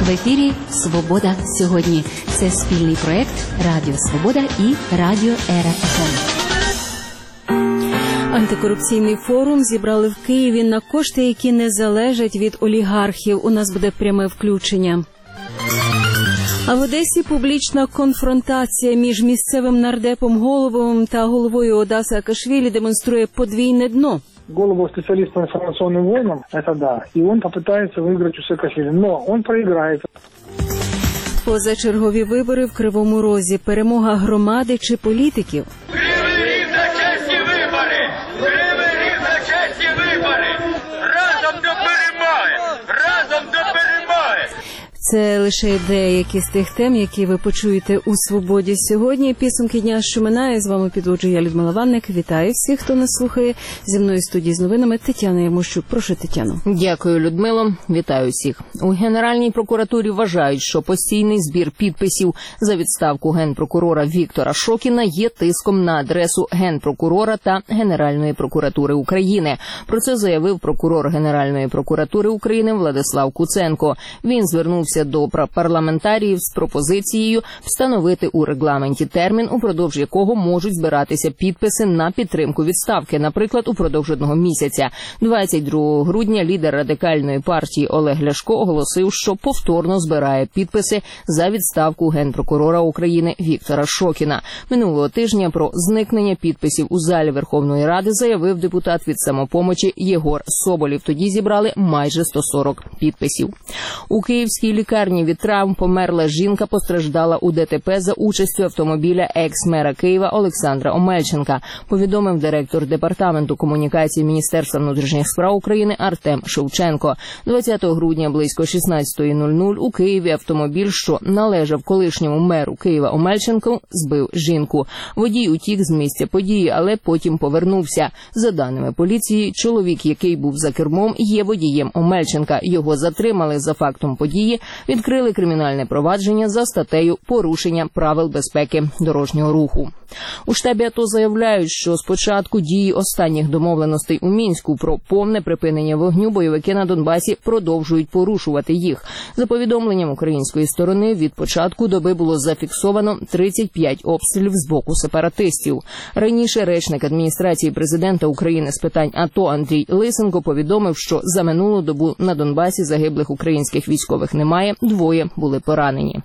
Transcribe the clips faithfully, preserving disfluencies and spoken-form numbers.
В ефірі «Свобода сьогодні». Це спільний проєкт Радіо Свобода і Радіо ЕРА-ФМ. Антикорупційний форум зібрали в Києві на кошти, які не залежать від олігархів. У нас буде пряме включення. А в Одесі публічна конфронтація між місцевим нардепом Голововим та головою ОДА Саакашвілі демонструє подвійне дно. Голову специалист по информационным войнам, это да, и он попытается выиграть у Саакашвили, но он проиграет. Позачергові вибори в Кривому Розі. Перемога громади чи політиків? Кривий Ріг на чесні вибори! Кривий Ріг на чесні вибори! Разом до перемоги! Разом до перемоги! Це лише деякі з тих тем, які ви почуєте у «Свободі сьогодні». Підсумки дня, що минає. З вами підводжу я, Людмила Ванник. Вітаю всіх, хто нас слухає. Зі мною в студії з новинами Тетяна Ярмощук. Прошу, Тетяно. Дякую, Людмило. Вітаю всіх. У Генеральній прокуратурі вважають, що постійний збір підписів за відставку генпрокурора Віктора Шокіна є тиском на адресу генпрокурора та Генеральної прокуратури України. Про це заявив прокурор Генеральної прокуратури України Владислав Куценко. Він звернувся до парламентаріїв з пропозицією встановити у регламенті термін, упродовж якого можуть збиратися підписи на підтримку відставки, наприклад, упродовж одного місяця. двадцять другого грудня лідер Радикальної партії Олег Ляшко оголосив, що повторно збирає підписи за відставку генпрокурора України Віктора Шокіна. Минулого тижня про зникнення підписів у залі Верховної Ради заявив депутат від «Самопомочі» Єгор Соболєв. Тоді зібрали майже сто сорок підписів. У Київській лікарні від травм померла жінка, постраждала у ДТП за участю автомобіля екс-мера Києва Олександра Омельченка, повідомив директор департаменту комунікації Міністерства внутрішніх справ України Артем Шевченко. двадцятого грудня близько шістнадцятої нуль-нуль у Києві автомобіль, що належав колишньому меру Києва Омельченку, збив жінку. Водій утік з місця події, але потім повернувся. За даними поліції, чоловік, який був за кермом, є водієм Омельченка. Його затримали за фактом події, відкрили кримінальне провадження за статтею «Порушення правил безпеки дорожнього руху». У штабі АТО заявляють, що з початку дії останніх домовленостей у Мінську про повне припинення вогню бойовики на Донбасі продовжують порушувати їх. За повідомленням української сторони, від початку доби було зафіксовано тридцять п'ять обстрілів з боку сепаратистів. Раніше речник адміністрації президента України з питань АТО Андрій Лисенко повідомив, що за минулу добу на Донбасі загиблих українських військових немає, двоє були поранені.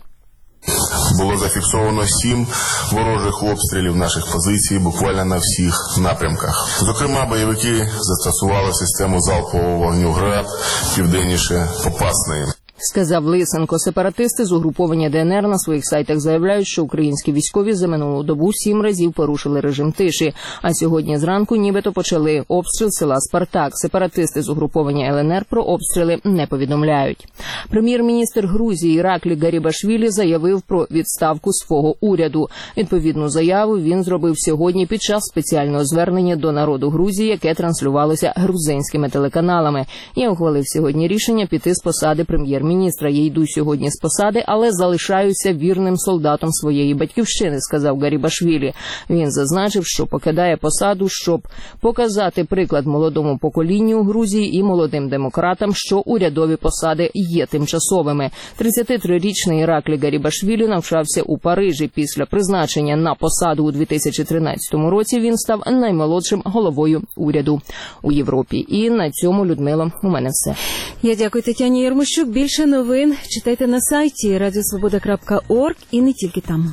Було зафіксовано сім ворожих обстрілів наших позицій буквально на всіх напрямках. Зокрема, бойовики застосували систему залпового вогню «Град» південніше Попасної. Сказав Лисенко. Сепаратисти з угруповання ДНР на своїх сайтах заявляють, що українські військові за минулу добу сім разів порушили режим тиші, а сьогодні зранку нібито почали обстріл села Спартак. Сепаратисти з угруповання ЛНР про обстріли не повідомляють. Прем'єр-міністр Грузії Іраклі Гарібашвілі заявив про відставку свого уряду. Відповідну заяву він зробив сьогодні під час спеціального звернення до народу Грузії, яке транслювалося грузинськими телеканалами. Я ухвалив сьогодні рішення піти з посади прем'єр-міністра. Міністра, я йду сьогодні з посади, але залишаюся вірним солдатом своєї батьківщини, сказав Гарібашвілі. Він зазначив, що покидає посаду, щоб показати приклад молодому поколінню у Грузії і молодим демократам, що урядові посади є тимчасовими. тридцятитрирічний Іраклі Гарібашвілі навчався у Парижі. Після призначення на посаду у дві тисячі тринадцятому році він став наймолодшим головою уряду у Європі. І на цьому, Людмила, у мене все. Я дякую Тетяні Ярмощук. Більше новин читайте на сайті радіосвобода крапка орг і не тільки там.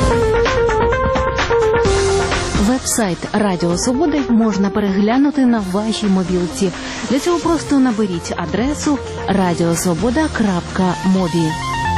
Веб-сайт Радіо Свободи можна переглянути на вашій мобілці. Для цього просто наберіть адресу радіосвобода крапка мобі.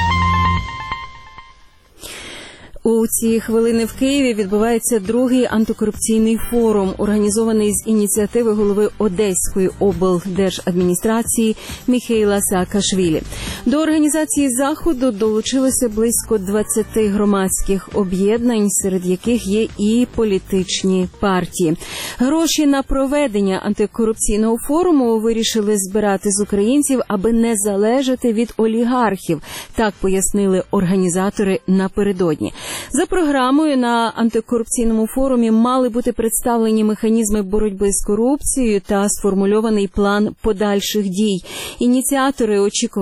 У ці хвилини в Києві відбувається другий антикорупційний форум, організований з ініціативи голови Одеської облдержадміністрації Міхейла Саакашвілі. До організації заходу долучилося близько двадцяти громадських об'єднань, серед яких є і політичні партії. Гроші на проведення антикорупційного форуму вирішили збирати з українців, аби не залежати від олігархів, так пояснили організатори напередодні. За програмою на антикорупційному форумі мали бути представлені механізми боротьби з корупцією та сформульований план подальших дій. Ініціатори очікували на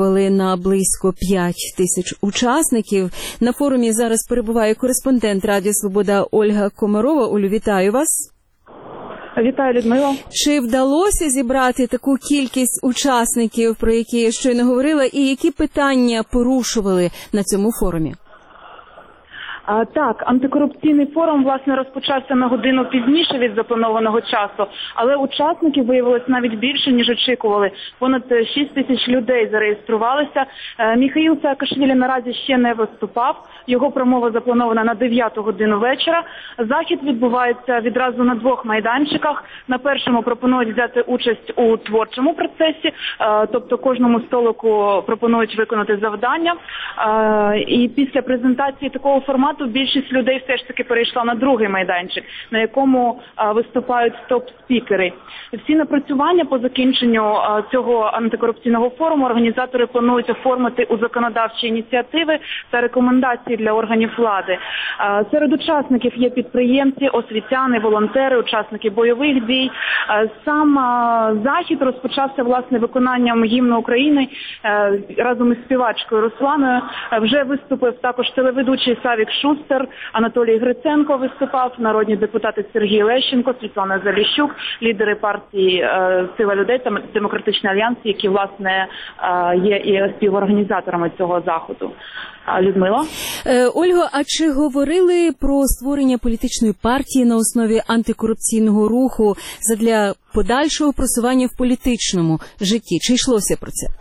на близько п'ять тисяч учасників. На форумі зараз перебуває кореспондент Радіо Свобода Ольга Комарова. Олю, вітаю вас. Вітаю, Людмила. Чи вдалося зібрати таку кількість учасників, про які я щойно говорила, і які питання порушували на цьому форумі? А, так, антикорупційний форум, власне, розпочався на годину пізніше від запланованого часу, але учасників виявилось навіть більше, ніж очікували. Понад шість тисяч людей зареєструвалися. Е, Міхаїл Саакашвілі наразі ще не виступав. Його промова запланована на дев'яту годину вечора. Захід відбувається відразу на двох майданчиках. На першому пропонують взяти участь у творчому процесі, е, тобто кожному столику пропонують виконати завдання. Е, і після презентації такого формату більшість людей все ж таки перейшла на другий майданчик, на якому а, виступають топ-спікери. Всі напрацювання по закінченню а, цього антикорупційного форуму організатори планують оформити у законодавчі ініціативи та рекомендації для органів влади. А, серед учасників є підприємці, освітяни, волонтери, учасники бойових дій. А, сам а, захід розпочався, власне, виконанням гімну України а, разом із співачкою Русланою. А, вже виступив також телеведучий Савік Шустер, Анатолій Гриценко виступав, народні депутати Сергій Лещенко, Світлана Заліщук, лідери партії е, «Сила людей» та «Демократичний альянс», які, власне, е, є і співорганізаторами цього заходу. Людмила? Е, Ольго, а чи говорили про створення політичної партії на основі антикорупційного руху задля подальшого просування в політичному житті? Чи йшлося про це?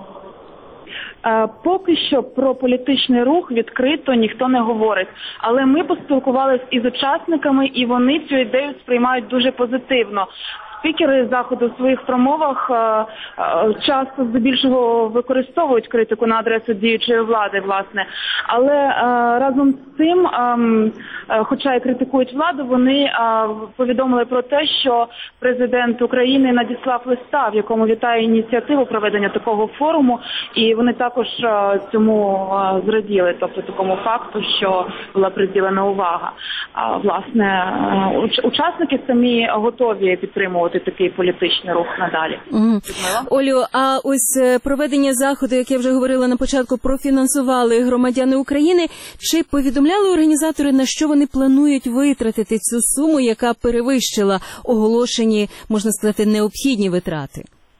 Поки що про політичний рух відкрито ніхто не говорить. Але ми поспілкувалися із учасниками, і вони цю ідею сприймають дуже позитивно. Спікери заходу в своїх промовах часто здебільшого використовують критику на адресу діючої влади, власне. Але разом з цим, хоча і критикують владу, вони повідомили про те, що президент України надіслав листа, в якому вітає ініціативу проведення такого форуму, і вони також цьому зраділи, тобто такому факту, що була приділена увага. Власне, учасники самі готові підтримувати такий політичний рух надалі. Угу. Олю, а ось проведення заходу, як я вже говорила на початку, профінансували громадяни України. Чи повідомляли організатори, на що вони планують витратити цю суму, яка перевищила оголошені, можна сказати, необхідні витрати?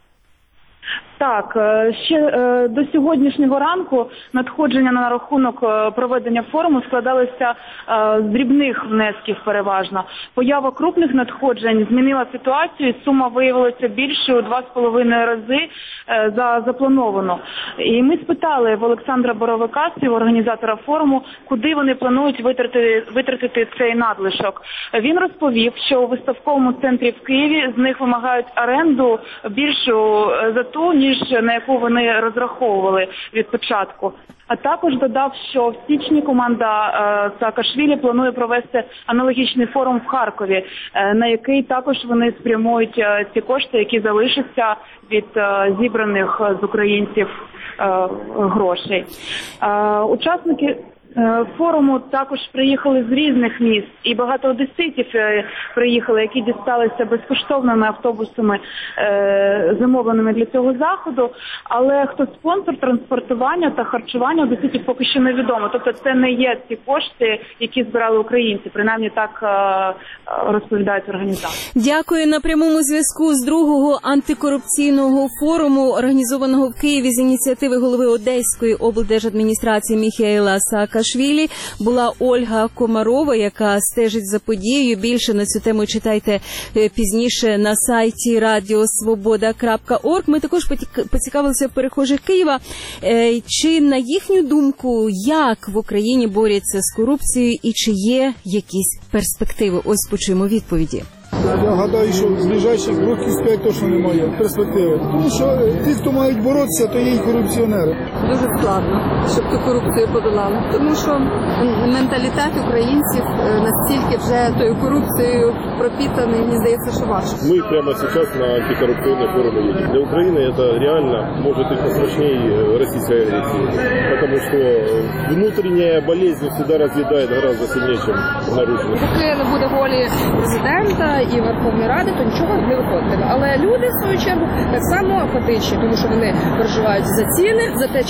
Так, ще до сьогоднішнього ранку надходження на рахунок проведення форуму складалися з дрібних внесків переважно. Поява крупних надходжень змінила ситуацію, і сума виявилася більшою у два з половиною рази за заплановану. І ми спитали в Олександра Боровика, співорганізатора форуму, куди вони планують витратити, витратити цей надлишок. Він розповів, що у виставковому центрі в Києві з них вимагають оренду більшу за ту, ніж на яку вони розраховували від початку. А також додав, що в січні команда е, Саакашвілі планує провести аналогічний форум в Харкові, е, на який також вони спрямують е, ці кошти, які залишаться від е, зібраних з українців е, грошей. Е, учасники форуму також приїхали з різних міст, і багато одеситів приїхали, які дісталися безкоштовними автобусами, замовленими для цього заходу, але хто спонсор транспортування та харчування одеситів поки що невідомо. Тобто це не є ті кошти, які збирали українці, принаймні так розповідають організатори. Дякую. На прямому зв'язку з другого антикорупційного форуму, організованого в Києві з ініціативи голови Одеської облдержадміністрації Міхаїла Саакашвілі, була Ольга Комарова, яка стежить за подією. Більше на цю тему читайте пізніше на сайті радіо свобода крапка орг. Ми також поцікавилися в перехожих Києва, чи на їхню думку, як в Україні борються з корупцією і чи є якісь перспективи. Ось почуємо відповіді. Я гадаю, що з ближайших років п'ять точно немає перспективи. Тому що ті, хто мають боротися, то є і корупціонери. Дуже складно, щоб цю корупцію подолали. Тому що менталітет українців настільки вже тою корупцією пропитаний, мені здається, що важко. Мы прямо сейчас на антикоррупционный форум едем. Для Украины это реально может и пострашнее российской агрессии. Потому что внутренняя болезнь всегда разъедает гораздо сильнее, чем наружная. Поки не буде волі президента і Верховної Ради, то нічого не виходить. Але люди, в свою чергу, так само апатичні, тому що вони переживають за ціни, за те, чи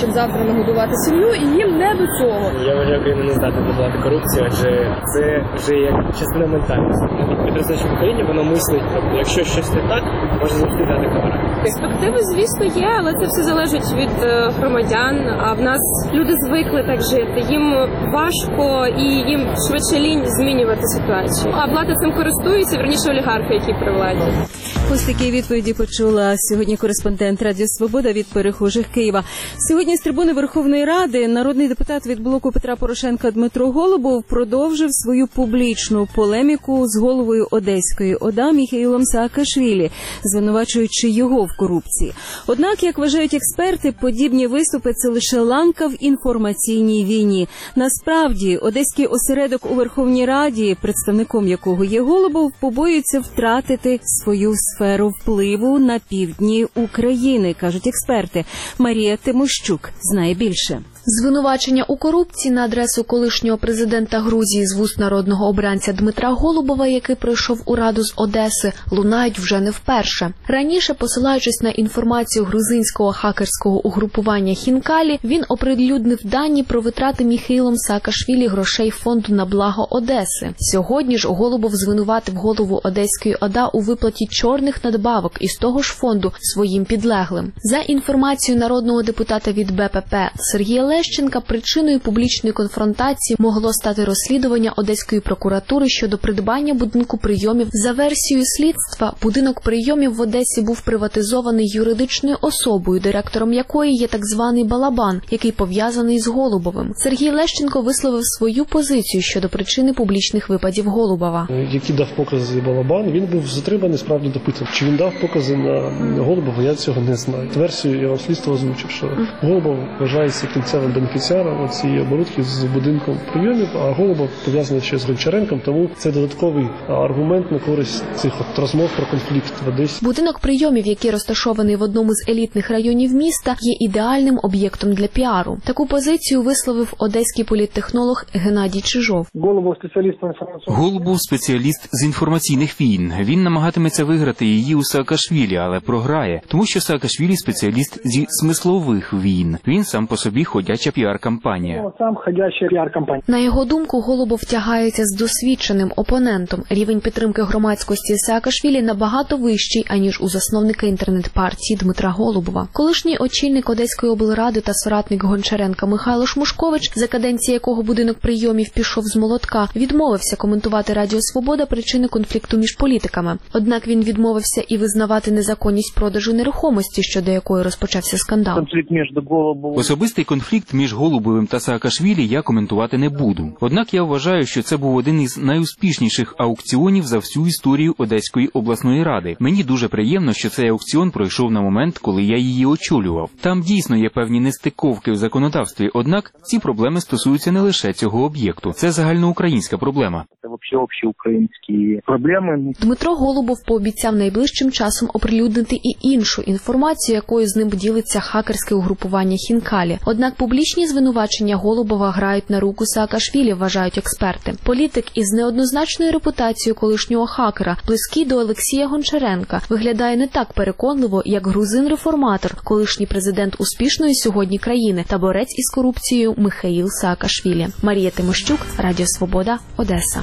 щоб завтра нагодувати сім'ю, і їм не до цього. Я вважаю, Україна не здатна подолати корупцію, адже це вже як частина ментальності. Навіть підростаюче покоління, воно мислить, тобто, якщо щось не так, можна завжди дати камера. Перспективи, звісно, є, але це все залежить від громадян, а в нас люди звикли так жити, їм важко і їм швидше лінь змінювати ситуацію. А влада цим користується, верніше олігархи, які при владі. Ось такі відповіді почула сьогодні кореспондент Радіо Свобода від перехожих Києва. Сьогодні з трибуни Верховної Ради народний депутат від блоку Петра Порошенка Дмитро Голубов продовжив свою публічну полеміку з головою Одеської ОДА Міхеїлом Саакашвілі, звинувачуючи його в корупції. Однак, як вважають експерти, подібні виступи – це лише ланка в інформаційній війні. Насправді, одеський осередок у Верховній Раді, представником якого є Голубов, побоюється втратити свою сферу впливу на півдні України, кажуть експерти. Марія Тимощук знає більше. Звинувачення у корупції на адресу колишнього президента Грузії з вуст народного обранця Дмитра Голубова, який прийшов у Раду з Одеси, лунають вже не вперше. Раніше, посилаючись на інформацію грузинського хакерського угрупування Хінкалі, він оприлюднив дані про витрати Міхеїлом Саакашвілі грошей фонду на благо Одеси. Сьогодні ж Голубов звинуватив голову Одеської ОДА у виплаті чорних надбавок із того ж фонду своїм підлеглим. За інформацією народного депутата від БПП Сергія Лещенка, причиною публічної конфронтації могло стати розслідування Одеської прокуратури щодо придбання будинку прийомів. За версією слідства, будинок прийомів в Одесі був приватизований юридичною особою, директором якої є так званий Балабан, який пов'язаний з Голубовим. Сергій Лещенко висловив свою позицію щодо причини публічних випадів Голубова. Який дав покази Балабан, він був затриманий, справді допитаний. Чи він дав покази на Голубова, я цього не знаю. Версію я вам слідство озвучив, що Голубов вважається кінцевим бенефіціаром цієї оборудки з будинком прийомів, а Голубов пов'язаний ще з Гончаренком, тому це додатковий аргумент на користь цих от розмов про конфлікт в Одесі. Будинок прийомів, який розташований в одному з елітних районів міста, є ідеальним об'єктом для піару. Таку позицію висловив одеський політтехнолог Геннадій Чижов. Голубов спеціаліст по інформаційній. Голубов спеціаліст з інформаційних війн. Він намагатиметься виграти її у Саакашвілі, але програє, тому що Саакашвілі спеціаліст зі смислових війн. Він сам по собі ходяча піар-кампанія. Ну, сам ходяча піар-кампанія. На його думку, Голубов тягається з досвідченим опонентом. Рівень підтримки громадськості Саакашвілі набагато вищий, аніж у засновника інтернет-партії Дмитра Голубова. Колишній очільник Одеської облради та соратник Гончаренка Михайло Шмушкович, за каденції якого будинок прийомів пішов з молотка, відмовився коментувати Радіо Свобода причини конфлікту між політиками. Однак він відмовився і визнавати незаконність продажу нерухомості, щодо якої розпочався скандал. Конфлікт між Голубовим. Особистий конфлікт між Голубовим та Саакашвілі я коментувати не буду. Однак я вважаю, що це був один із найуспішніших аукціонів за всю історію Одеської обласної ради. Мені дуже приємно, що цей аукціон пройшов на момент, коли я її очолював. Там дійсно є певні нестиковки в законодавстві, однак ці проблеми стосуються не лише цього об'єкту. Це загальноукраїнська проблема. Це взагалі общеукраїнські проблеми. Дмитро Голубов пообіцяв найближчим часом оприлюднити і іншу інформацію, якою з ним ділиться хакерське угрупування Хінкалі. Однак публічні звинувачення Голубова грають на руку Саакашвілі, вважають експерти. Політик із неоднозначною репутацією колишнього хакера, близький до Олексія Гончаренка, виглядає не так переконливо, як грузин-реформатор, колишній президент успішної сьогодні країни та борець із корупцією Михеїл Саакашвілі. Марія Тимощук, Радіо Свобода, Одеса.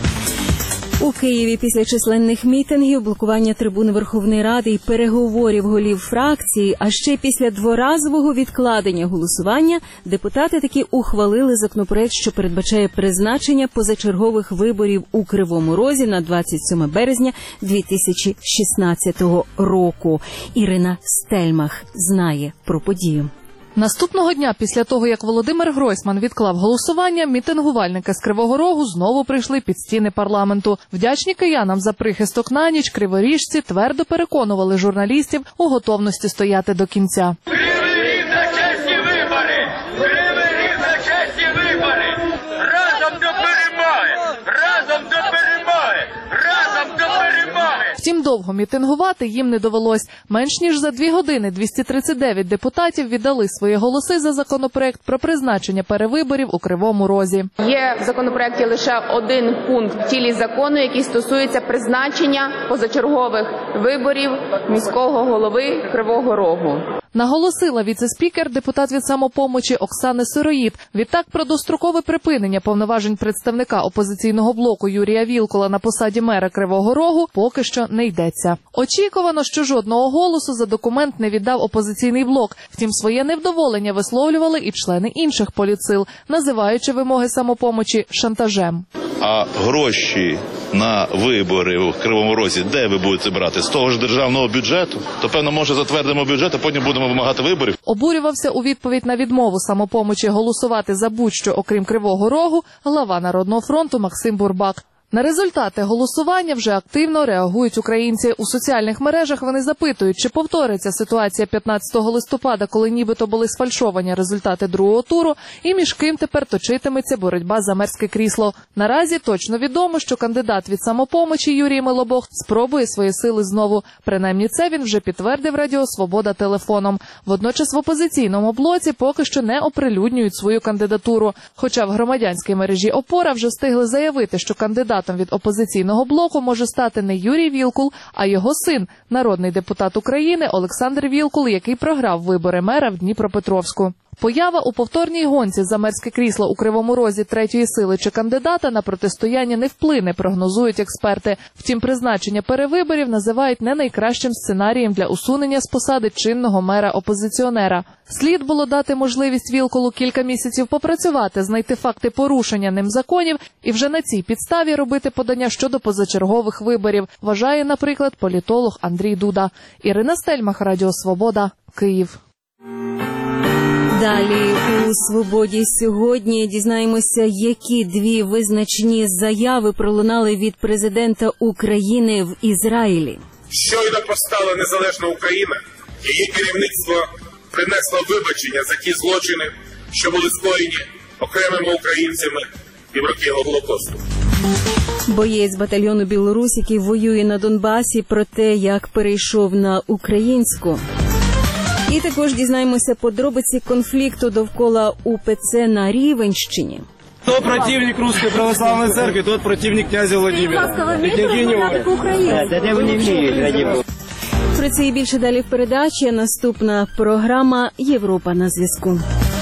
У Києві після численних мітингів, блокування трибуни Верховної Ради і переговорів голів фракції, а ще після дворазового відкладення голосування, депутати таки ухвалили законопроект, що передбачає призначення позачергових виборів у Кривому Розі на двадцять сьоме березня дві тисячі шістнадцятого року. Ірина Стельмах знає про подію. Наступного дня, після того, як Володимир Гройсман відклав голосування, мітингувальники з Кривого Рогу знову прийшли під стіни парламенту. Вдячні киянам за прихисток на ніч, криворіжці твердо переконували журналістів у готовності стояти до кінця. Кривий Ріг на чесні вибори! Кривий Ріг на чесні вибори! Разом до перемоги! Разом до перемоги! Разом до перемоги! Втім, довго мітингувати їм не довелось. Менш ніж за дві години двісті тридцять дев'ять депутатів віддали свої голоси за законопроект про призначення перевиборів у Кривому Розі. Є в законопроекті лише один пункт в тілі закону, який стосується призначення позачергових виборів міського голови Кривого Рогу. наголосила віце-спікер, депутат від «Самопомочі» Оксани Сироїд. Відтак про дострокове припинення повноважень представника опозиційного блоку Юрія Вілкула на посаді мера Кривого Рогу поки що не йдеться. Очікувано, що жодного голосу за документ не віддав опозиційний блок. Втім, своє невдоволення висловлювали і члени інших політсил, називаючи вимоги «Самопомочі» шантажем. А гроші на вибори в Кривому Розі, де ви будете брати? З того ж державного бюджету? То, певно, може, затвердимо бюджет, а потім будемо вимагати виборів? Обурювався у відповідь на відмову «Самопомочі» голосувати за будь-що, окрім Кривого Рогу, глава Народного фронту Максим Бурбак. На результати голосування вже активно реагують українці. У соціальних мережах вони запитують, чи повториться ситуація п'ятнадцятого листопада, коли нібито були сфальшовані результати другого туру, і між ким тепер точитиметься боротьба за мерське крісло. Наразі точно відомо, що кандидат від «Самопомочі» Юрій Милобог спробує свої сили знову. Принаймні це він вже підтвердив Радіо Свобода телефоном. Водночас в опозиційному блоці поки що не оприлюднюють свою кандидатуру. Хоча в громадянській мережі «Опора» вже встигли заявити, що кандидат від опозиційного блоку може стати не Юрій Вілкул, а його син, народний депутат України Олександр Вілкул, який програв вибори мера в Дніпропетровську. Поява у повторній гонці за мерське крісло у Кривому Розі третьої сили чи кандидата на протистояння не вплине, прогнозують експерти. Втім, призначення перевиборів називають не найкращим сценарієм для усунення з посади чинного мера-опозиціонера. Слід було дати можливість Вілкулу кілька місяців попрацювати, знайти факти порушення ним законів і вже на цій підставі робити подання щодо позачергових виборів, вважає, наприклад, політолог Андрій Дуда. Ірина Стельмах, Радіо Свобода, Київ. Далі у «Свободі» сьогодні дізнаємося, які дві визначні заяви пролунали від президента України в Ізраїлі. Щойно постала незалежна Україна, її керівництво принесло вибачення за ті злочини, що були скоєні окремими українцями в роки Голокосту. Боєць батальйону «Білорусь», який воює на Донбасі, про те, як перейшов на українську. І також дізнаємося подробиці конфлікту довкола УПЦ на Рівенщині. Хто противник Русської православної церкви, тот противник князя Владимира. Про це і більше далі в передачі. Наступна програма «Європа на зв'язку».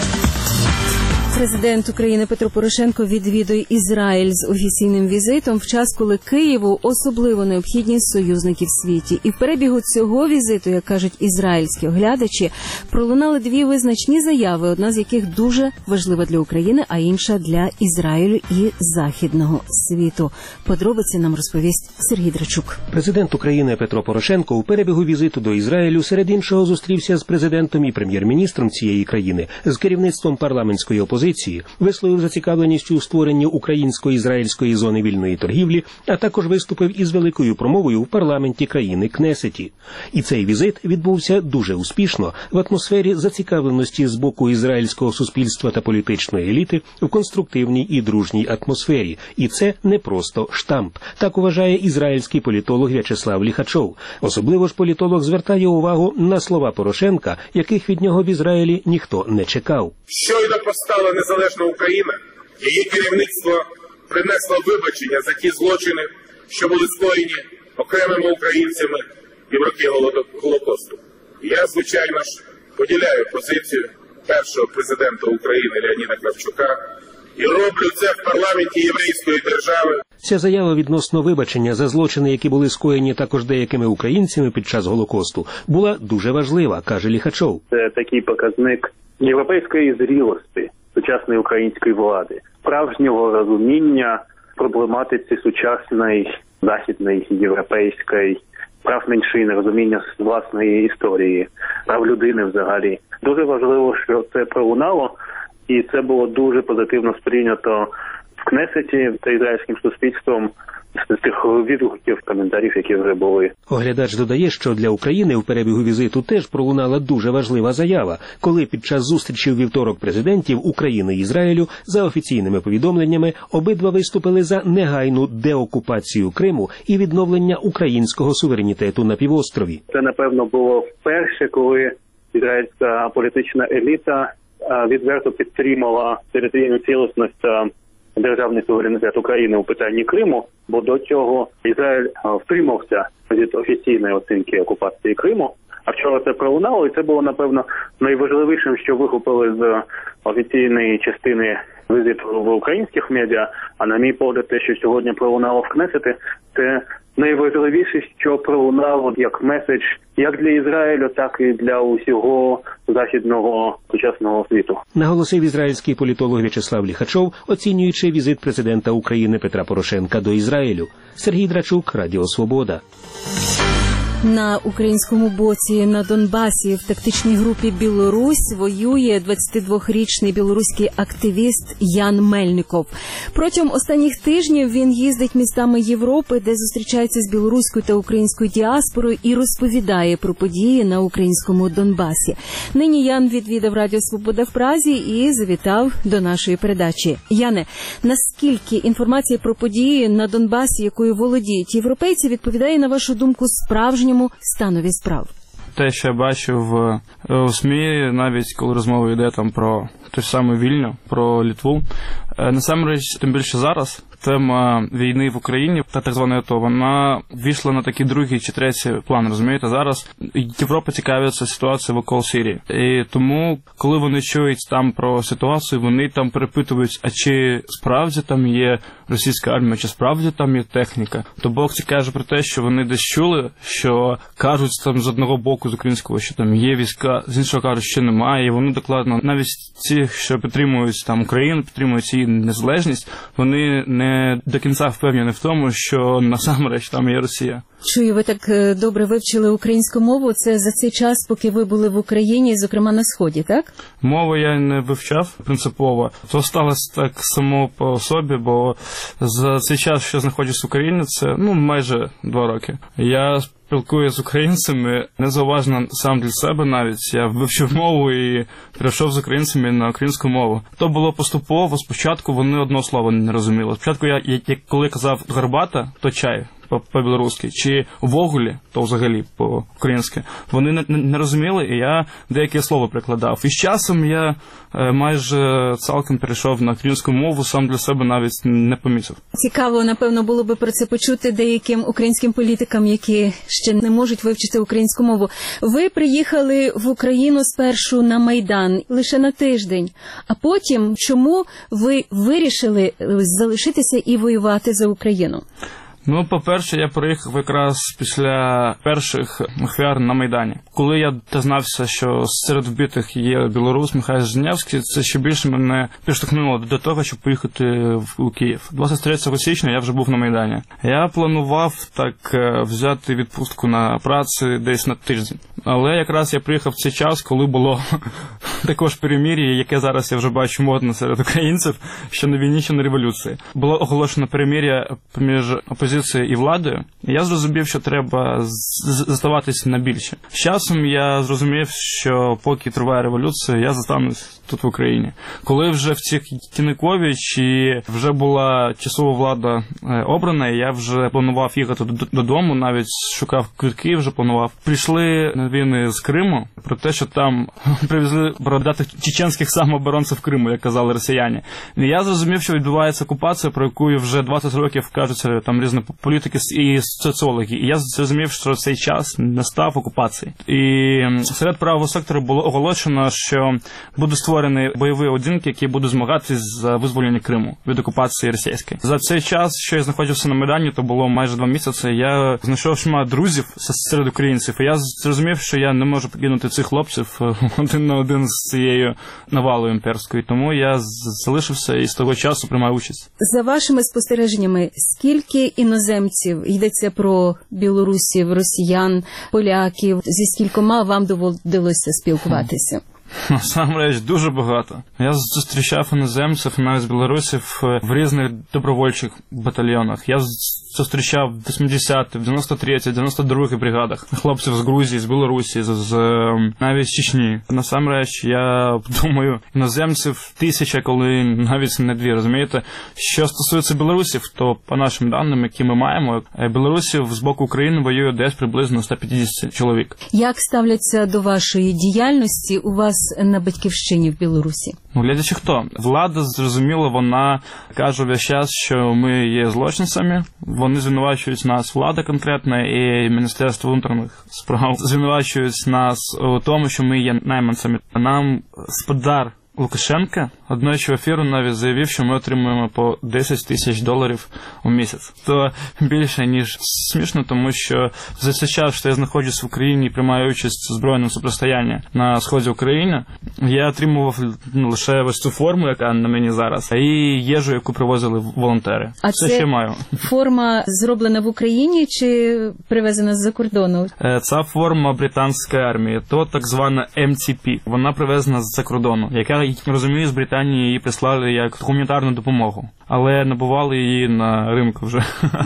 Президент України Петро Порошенко відвідує Ізраїль з офіційним візитом в час, коли Києву особливо необхідні союзники в світі. І в перебігу цього візиту, як кажуть ізраїльські оглядачі, пролунали дві визначні заяви, одна з яких дуже важлива для України, а інша для Ізраїлю і західного світу. Подробиці нам розповість Сергій Драчук. Президент України Петро Порошенко у перебігу візиту до Ізраїлю серед іншого зустрівся з президентом і прем'єр-міністром цієї країни, з керівництвом парламентської опозиції, висловив зацікавленість у створенні українсько-ізраїльської зони вільної торгівлі, а також виступив із великою промовою в парламенті країни Кнесеті. І цей візит відбувся дуже успішно в атмосфері зацікавленості з боку ізраїльського суспільства та політичної еліти в конструктивній і дружній атмосфері. І це не просто штамп. Так вважає ізраїльський політолог В'ячеслав Ліхачов. Особливо ж політолог звертає увагу на слова Порошенка, яких від нього в Ізраїлі ніхто не чекав. Щойно постала незалежна Україна, її керівництво принесло вибачення за ті злочини, що були скоєні окремими українцями в роки Голокосту. Я, звичайно ж, поділяю позицію першого президента України Леоніда Кравчука і роблю це в парламенті єврейської держави. Ця заява відносно вибачення за злочини, які були скоєні також деякими українцями під час Голокосту, була дуже важлива, каже Ліхачов. Це такий показник європейської зрілості сучасної української влади, справжнього розуміння проблематиці сучасної західної європейської прав меншин, розуміння власної історії, прав людини взагалі. Дуже важливо, що це пролунало, і це було дуже позитивно сприйнято в Кнесеті та ізраїльським суспільством з тих відгуків, коментарів, які вже були. Оглядач додає, що для України в перебігу візиту теж пролунала дуже важлива заява, коли під час зустрічі у вівторок президентів України і Ізраїлю за офіційними повідомленнями обидва виступили за негайну деокупацію Криму і відновлення українського суверенітету на півострові. Це, напевно, було вперше, коли ізраїльська політична еліта відверто підтримала територіальну цілісність та державний суверенітет України у питанні Криму, бо до цього Ізраїль втримався від офіційної оцінки окупації Криму, А вчора це пролунало, і це було, напевно, найважливішим, що вихопили з офіційної частини візиту в українських медіа. А на мій погляд, те, що сьогодні пролунало в Кнесеті, це найважливіше, що пролунало як меседж як для Ізраїлю, так і для усього західного сучасного світу. Наголосив ізраїльський політолог В'ячеслав Ліхачов, оцінюючи візит президента України Петра Порошенка до Ізраїлю. Сергій Драчук, Радіо Свобода. На українському боці на Донбасі в тактичній групі «Білорусь» воює двадцятидвохрічний білоруський активіст Ян Мельников. Протягом останніх тижнів він їздить містами Європи, де зустрічається з білоруською та українською діаспорою і розповідає про події на українському Донбасі. Нині Ян відвідав Радіо Свобода в Празі і завітав до нашої передачі. Яне, наскільки інформація про події на Донбасі, якою володіють європейці, відповідає, на вашу думку, справжньому станові справ? Те, що я бачив в, у СМІ, навіть коли розмова йде там про ту саму Вільню, про Литву, насамперед, тим більше зараз, тема війни в Україні та так званої АТО, вона вийшла на такий другий чи третій план, розумієте? Зараз Європа цікавиться ситуацією навколо Сирії. І тому, коли вони чують там про ситуацію, вони там перепитують, а чи справді там є російська армія, чи справді там є техніка. То Бог це каже про те, що вони десь чули, що кажуть там з одного боку, з українського, що там є війська, з іншого кажуть, що немає. І вони докладно, навіть ті, що підтримують там Україну, підтримують її незалежність, вони не до кінця впевнені в тому, що насамперед там є Росія. Чую, ви так добре вивчили українську мову. Це за цей час, поки ви були в Україні, зокрема на Сході, так? Мову я не вивчав принципово. То сталося так само по собі, бо за цей час, що знаходжусь в Україні, це ну майже два роки. Я спілкуюся з українцями незауважно сам для себе навіть. Я вивчив мову і перейшов з українцями на українську мову. То було поступово. Спочатку вони одного слова не розуміли. Спочатку я, я коли казав «гарбата», то чай по-білоруськи, чи «вогулі», то взагалі по-українськи, вони не, не розуміли, і я деякі слова прикладав. І з часом я е, майже цілком перейшов на українську мову, сам для себе навіть не помітив. Цікаво, напевно, було би про це почути деяким українським політикам, які ще не можуть вивчити українську мову. Ви приїхали в Україну спершу на Майдан, лише на тиждень, а потім чому ви вирішили залишитися і воювати за Україну? Ну, по-перше, я приїхав якраз після перших ахвяр на Майдані. Коли я дізнався, що серед вбитих є білорус Михайло Женевський, це ще більше мене підштовхнуло до того, щоб поїхати в Київ. двадцять третього січня я вже був на Майдані. Я планував так взяти відпустку на працю десь на тиждень. Але якраз я приїхав в цей час, коли було також перемир'я, яке зараз я вже бачу модно серед українців, що на війні, що на революції. Було оголошено перемир'я між опозицією і владою. І я зрозумів, що треба заставатися на більше. З часом я зрозумів, що поки триває революція, я застанусь тут в Україні. Коли вже в цих Януковичі вже була часова влада обрана, я вже планував їхати додому, навіть шукав квитки, вже планував. Прийшли новини з Криму про те, що там привезли бородатих чеченських самооборонців в Криму, як казали росіяни. І я зрозумів, що відбувається окупація, про яку вже двадцять років кажуть там різні політики і соціологи. І я зрозумів, що цей час настав окупації. І серед правого сектору було оголошено, що буде створений бойовий одинки, які будуть змагатися за визволення Криму від окупації російської. За цей час, що я знаходився на Майдані, то було майже два місяці, я знайшов шмат друзів серед українців. І я зрозумів, що я не можу покинути цих хлопців один на один з цією навалою імперською. Тому я залишився і з того часу приймаю участь. За вашими спостереженнями, скільки іноземців, йдеться про білорусів, росіян, поляків, зі скількома вам доводилося спілкуватися? Насамперед, дуже багато. Я зустрічав іноземців, навіть білорусів, в різних добровольчих батальйонах. Я зустрічав в вісімдесятих, дев'яносто третій, дев'яносто другій бригадах. Хлопців з Грузії, з Білорусі, з, з навіть з Чечні. Насамперед, я думаю, іноземців тисяча, коли навіть не дві, розумієте? Що стосується білорусів, то по нашим даним, які ми маємо, білорусів з боку України воює десь приблизно сто п'ятдесят чоловік. Як ставляться до вашої діяльності у вас на батьківщині в Білорусі? Ну, глядячи хто. Влада, зрозуміло, вона каже весь час, що ми є злочинцями в Вони звинувачують нас, влада конкретна і Міністерство внутрішніх справ звинувачують нас у тому, що ми є найманцями. Нам сподар Лукашенка одночі в ефіру навіть заявив, що ми отримуємо по десять тисяч доларів у місяць. То більше, ніж смішно, тому що за цей час, що я знаходжусь в Україні і приймаю участь у збройному супростоянні на сході України, я отримував ну, лише ось цю форму, яка на мені зараз, і їжу, яку привозили волонтери. А Все, це що я маю. Форма зроблена в Україні чи привезена з-за кордону? Ця форма британської армії, то так звана ем ті пі. Вона привезена з-за кордону, яка, розумію, з Британії її прислали як гуманітарну допомогу, але набували її на ринку вже.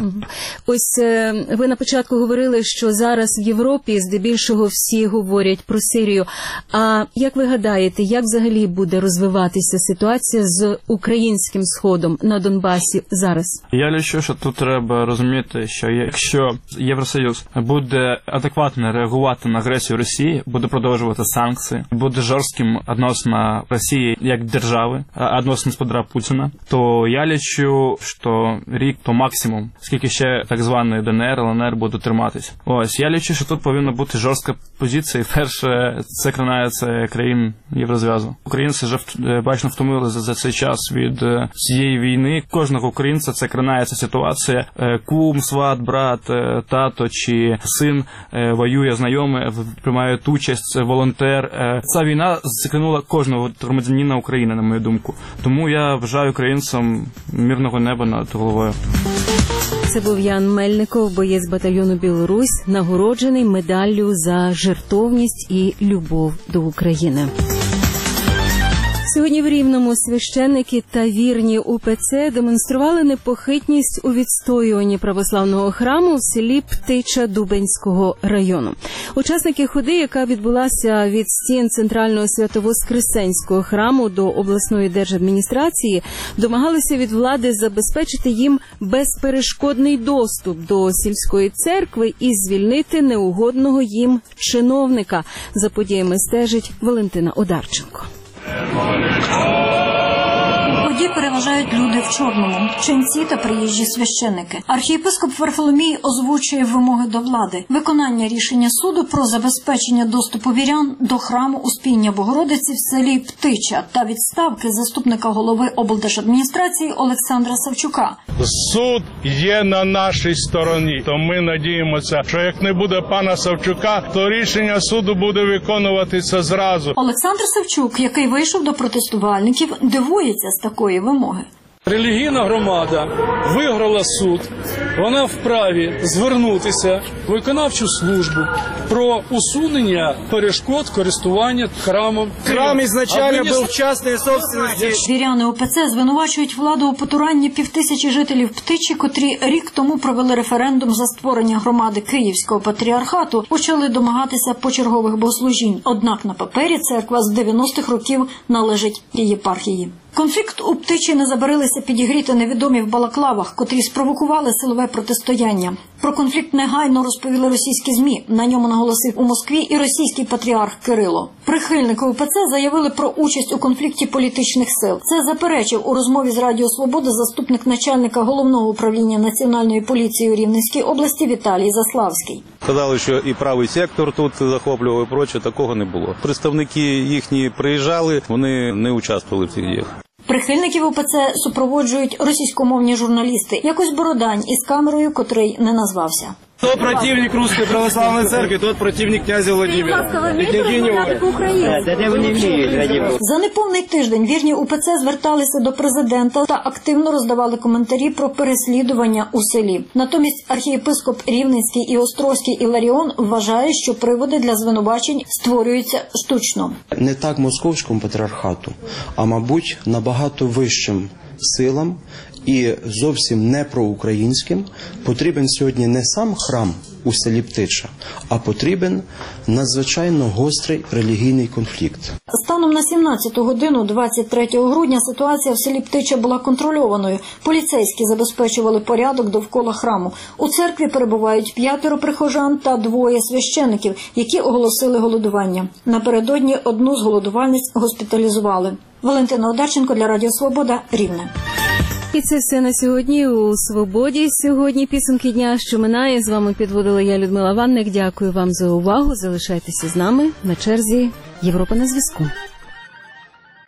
Ось ви на початку говорили, що зараз в Європі здебільшого всі говорять про Сирію. А як ви гадаєте, як взагалі буде розвиватися ситуація з українським сходом на Донбасі зараз? Я лічу, що тут треба розуміти, що якщо Євросоюз буде адекватно реагувати на агресію Росії, буде продовжувати санкції, буде жорстким відносно Росії як держави, відносно сподара Путіна, то я лічу, що рік то максимум, скільки ще так званий ДНР, ЛНР буде триматись. Ось, я лічу, що тут повинна бути жорстка позиція. Перше, це країни країн Єврозв'язу. Українці вже бачно втомилися за цей час від цієї війни. Кожного українця це країнається ситуація. Кум, сват, брат, тато чи син воює, знайомий, приймає участь, волонтер. Ця війна закинула кожного громадянина України, на мою думку. Тому я вважаю українцям мирного неба над головою. Це був Ян Мельников, боєць батальйону «Білорусь», нагороджений медаллю за жертовність і любов до України. Сьогодні в Рівному священники та вірні УПЦ демонстрували непохитність у відстоюванні православного храму в селі Птича Дубенського району. Учасники ходи, яка відбулася від стін Центрального Свято-Воскресенського храму до обласної держадміністрації, домагалися від влади забезпечити їм безперешкодний доступ до сільської церкви і звільнити неугодного їм чиновника. За подіями стежить Валентина Одарченко. У ході переважають люди в чорному, ченці та приїжджі священники. Архієпископ Варфоломій озвучує вимоги до влади: виконання рішення суду про забезпечення доступу вірян до храму Успіння Богородиці в селі Птича та відставки заступника голови облдержадміністрації Олександра Савчука. Суд є на нашій стороні, то ми надіємося, що як не буде пана Савчука, то рішення суду буде виконуватися зразу. Олександр Савчук, який вийшов до протестувальників, дивується з такої вимоги. Релігійна громада виграла суд, вона вправі звернутися в виконавчу службу про усунення перешкод користування храмом. Храм ізначально був частної собственності. Віряни УПЦ звинувачують владу у потуранні півтисячі жителів Птичі, котрі рік тому провели референдум за створення громади Київського патріархату, почали домагатися почергових богослужінь. Однак на папері церква з дев'яностих років належить єпархії. Конфлікт у Птичі не забарилися підігріти невідомі в балаклавах, котрі спровокували силове протистояння. Про конфлікт негайно розповіли російські ЗМІ. На ньому наголосив у Москві і російський патріарх Кирило. Прихильники УПЦ заявили про участь у конфлікті політичних сил. Це заперечив у розмові з Радіо Свобода заступник начальника Головного управління Національної поліції у Рівненській області Віталій Заславський. Сказали, що і правий сектор тут захоплював і проче, такого не було. Представники їхні приїжджали, вони не участвували в цих діях. Прихильників УПЦ супроводжують російськомовні журналісти. Якось Бородань із камерою, котрий не назвався. Хто противник Руської православної церкви, тот противник князя Владимира. За неповний тиждень вірні УПЦ зверталися до президента та активно роздавали коментарі про переслідування у селі. Натомість архієпископ Рівненський і Острозький Іларіон вважає, що приводи для звинувачень створюються штучно. Не так московському патріархату, а, мабуть, набагато вищим силам і зовсім не проукраїнським потрібен сьогодні не сам храм у селі Птича, а потрібен надзвичайно гострий релігійний конфлікт. Станом на сімнадцяту годину двадцять третього грудня ситуація в селі Птича була контрольованою. Поліцейські забезпечували порядок довкола храму. У церкві перебувають п'ятеро прихожан та двоє священиків, які оголосили голодування. Напередодні одну з голодувальниць госпіталізували. Валентина Одарченко для Радіо Свобода, Рівне. І це все на сьогодні у «Свободі». Сьогодні підсумки дня, що минає. З вами підводила я, Людмила Ванник. Дякую вам за увагу. Залишайтеся з нами. На черзі Європа на зв'язку.